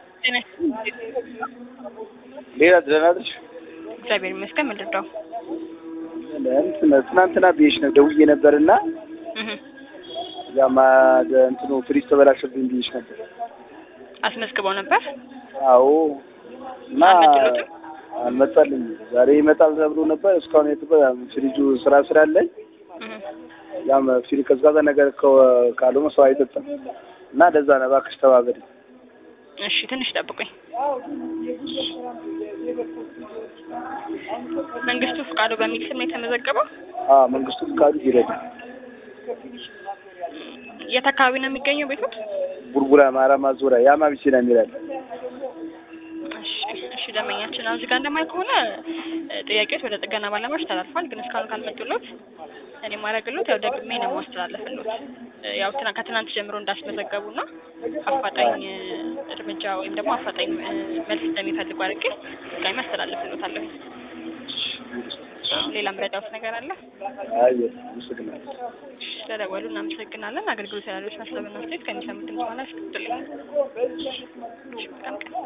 ሌላ ደህና ነሽ? እግዚአብሔር ይመስገን። ምንድን ነው? ትናንትና ብዬሽ ነው ደውዬ ነበርና ያማ እንትኑ ፍሪጅ ተበላሸብኝ ብዬሽ ነበር። አስመዝግበው ነበር? አዎ። እና አልመጡልዎትም? አልመጣልኝም። ዛሬ ይመጣል ተብሎ ነበር። እስካሁን ፍሪጁ ስራ ስላለኝ ያም ፍሪጅ ቀዝቃዛ ነገር ካልሆነ ሰው አይጠጣም እና ለዛ ነው እባክሽ ተባበሪ። እሺ ትንሽ ጠብቁኝ። መንግስቱ ፍቃዱ በሚል ስም ነው የተመዘገበው? መንግስቱ ፍቃዱ ይረዳ። የት አካባቢ ነው የሚገኘው ቤቶት? ቡርቡራ ማራማ ዙሪያ ያማ ቢሲ ነው የሚላል። እሺ ደመኛችን አሁን እዚህ ጋር እንደማይ ከሆነ ጥያቄዎች ወደ ጥገና ባለሙያዎች ተላልፏል። ግን እስካሁን ካልመጡሎት እኔ ማረግሎት ያው ደግሜ ነው ማስተላለፍሎት። ያው ከትናንት ጀምሮ እንዳስመዘገቡና አፋጣኝ እርምጃ ወይም ደግሞ አፋጣኝ መልስ እንደሚፈልጉ አድርጌ ጋር ማስተላለፍሎታለሁ። ሌላ ምረዳውት ነገር አለ? አይ አመሰግናለሁ። ስለደወሉ እናመሰግናለን። አገልግሎት ያለዎች ማስለበና ስቴት ከሚሰሙት ድምጽ በኋላ እስክትልኝ